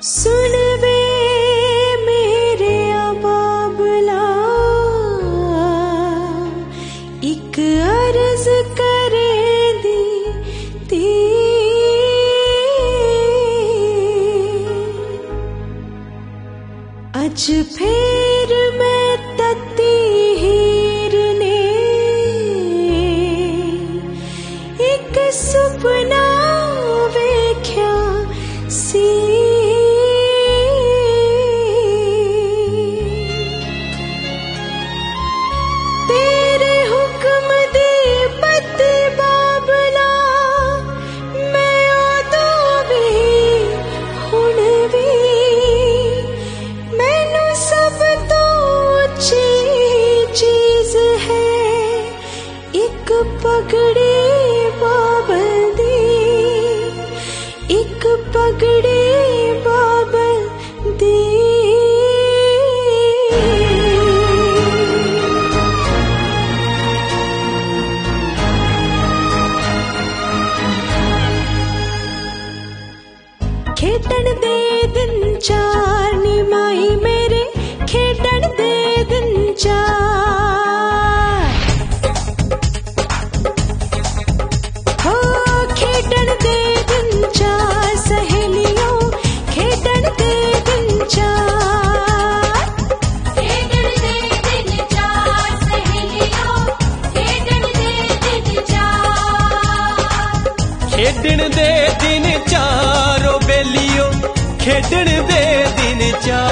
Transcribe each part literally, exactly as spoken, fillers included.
सुन वे मेरे बाबला, एक अर्ज करे दी ती, अज फिर मैं तती हीर ने एक सुपना वेख्या सी। तेरे हुक्म दी पत्ती बाबला, मैं उदों भी हुण भी, मैनू सब तो अच्छी चीज है एक पगड़ी बाबल दी, एक पगड़ी बाबल दी। खेडन दे दिन चार नी माई मेरे, खेडन दे दिन चार, हो खेडन दे दिन चार सहेलियों, खेडन दे दिन चार, खेडन दे दिन चार सहेलियों, खेडन दे दिन चार, खेडन दे दिन चार ओ बेलियो, खेडन दे दिन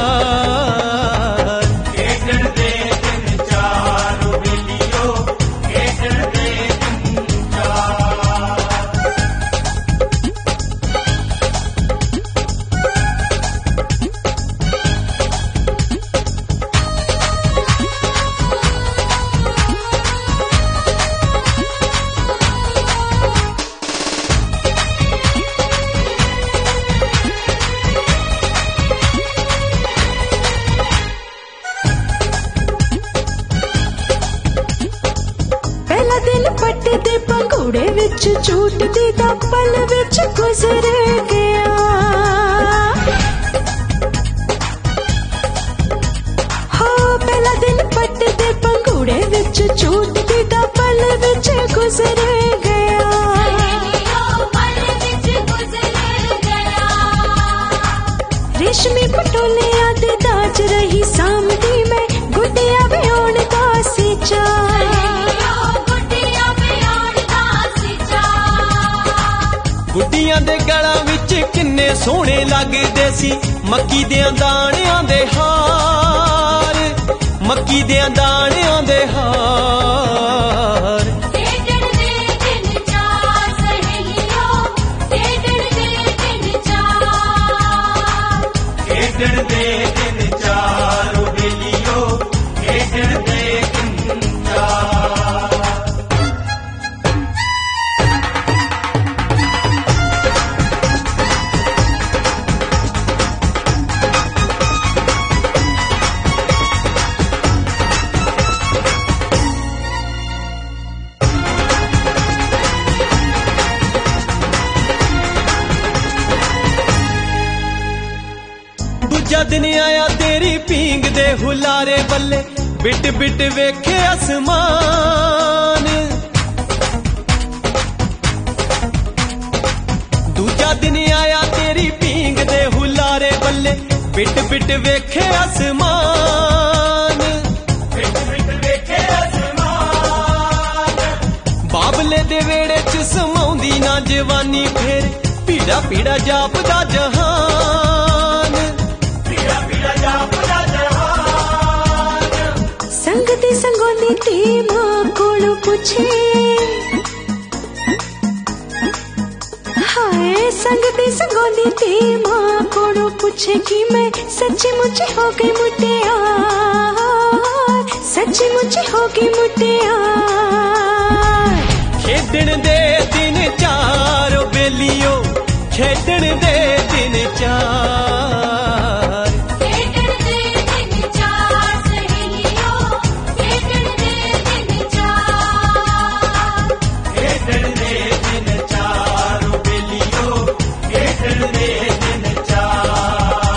चार, खेडन दे दिन चार ओ बेलियो, खेडन दे दिन चार। पहला दिन पट्टे दे पंघूड़े विच झूटदी दा पल विच गुजर गया, हो पहला दिन पट्टे दे पंघूड़े विच झूटदी दा पल विच गुजर गया, रेशमी पटोलियां दे दाज रही सामदी मैं, गुड्डिया विहोण दा सी चार, गुड्डियां दे गलां विच किन्ने सोहणे लगदे सी मक्की देयां दाणियां दे हार, मक्की देयां दाणियां दे हार। खेडन दे दिन चार सहेलियों, खेडन दे दिन चार, खेडन दे दिन चार ओ बेलियो, खेडन दे दिन चार। दूजा दिन आया तेरी पींग दे हुलारे बल्ले, बिट बिट वेखे आसमान, दूजा दिन आया तेरी पींग दे हुलारे बल्ले, बिट बिट वेखे आसमान, बिट बिट वेखे आसमान। बाबले दे वेड़े च समाउंदी ना जवानी फेर, पीड़ा पीड़ा जापदा जहान, पीड़ा पीड़ा जापदा जहान। संगती संगोनी ती मां कोलों पुछे, हाय संगती संगोनी ती मां कोलों पूछे कि मैं सच्ची मुझे हो गई मुटियार, सच्ची मुझे हो गई मुटियार। खेडन दे दिन चार ओ बेलियो, खेडन दे दिन चार, खेडन दे दिन चार सहेलियों, खेडन दे दिन चार, खेडन दे दिन चार ओ बेलियो, खेडन दे दिन चार।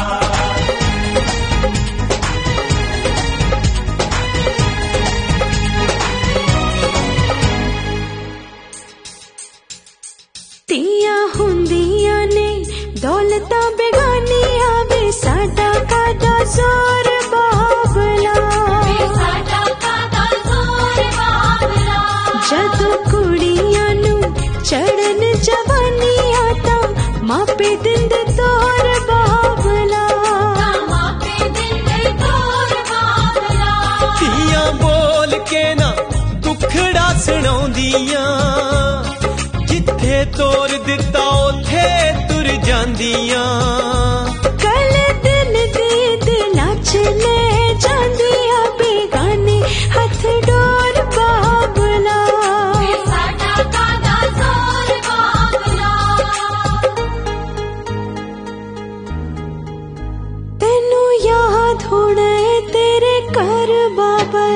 सुनाउंदियां जिथे तोर दिता उथे तुर जांदियां कल दिन दे दिल चले जांदियां बेगाने हथ डोर बाबला साडा कादा जोर बाबला तेनू याद होना है तेरे कर बाबल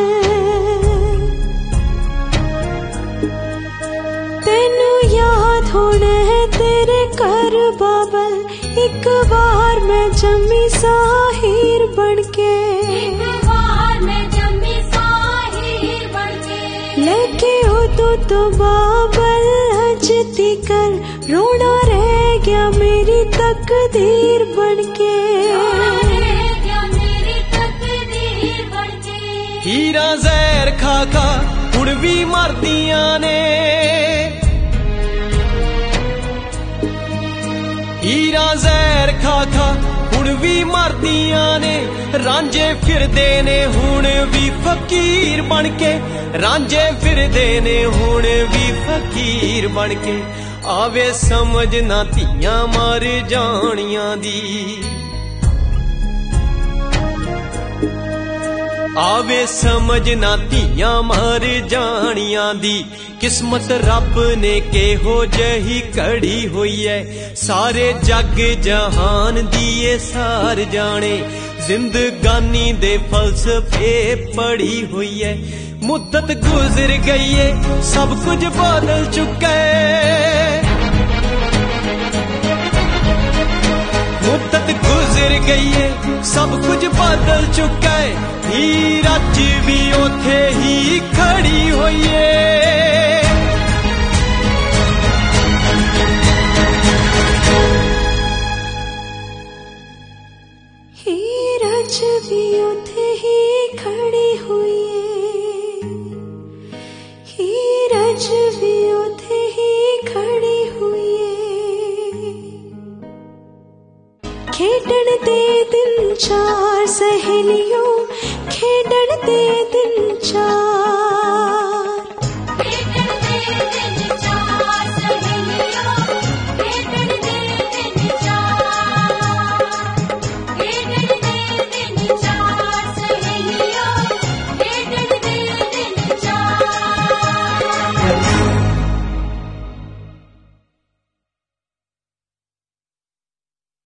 तेनू याद होना है तेरे कर बाबल एक बार मैं जम्मी साहिर बनके एक बार मैं जम्मी साहिर बनके लेके हो तू तो बाबल हजती कर रोना रह गया मेरी तकदीर बनके हीरा जहर खा खा हुण भी मरदियां ने हीरा जहर खा खा हुण भी मरदियां ने रांझे फिरदे ने हुण भी फकीर बनके रांझे फिरदे ने हुण भी फकीर बनके आवे समझ ना धीयां मर जानियां दी आवे समझ ना धीयां मर जानियां दी किस्मत रब ने केहो जही कड़ी हुई है सारे जग जहान दिए सार जाने जिंदगानी दे फलसफे पड़ी हुई है मुद्दत गुजर गई है सब कुछ बदल चुका है मुद्दत गुजर गई है सब कुछ बदल चुका है हीर अज भी उथे ही खड़ी हुई है हीर अज भी उथे ही खड़ी हुई है हीर अज भी उथे ही खड़ी हुई है खेडण दे दिन चार सहेलियों खेडण दे दिन चार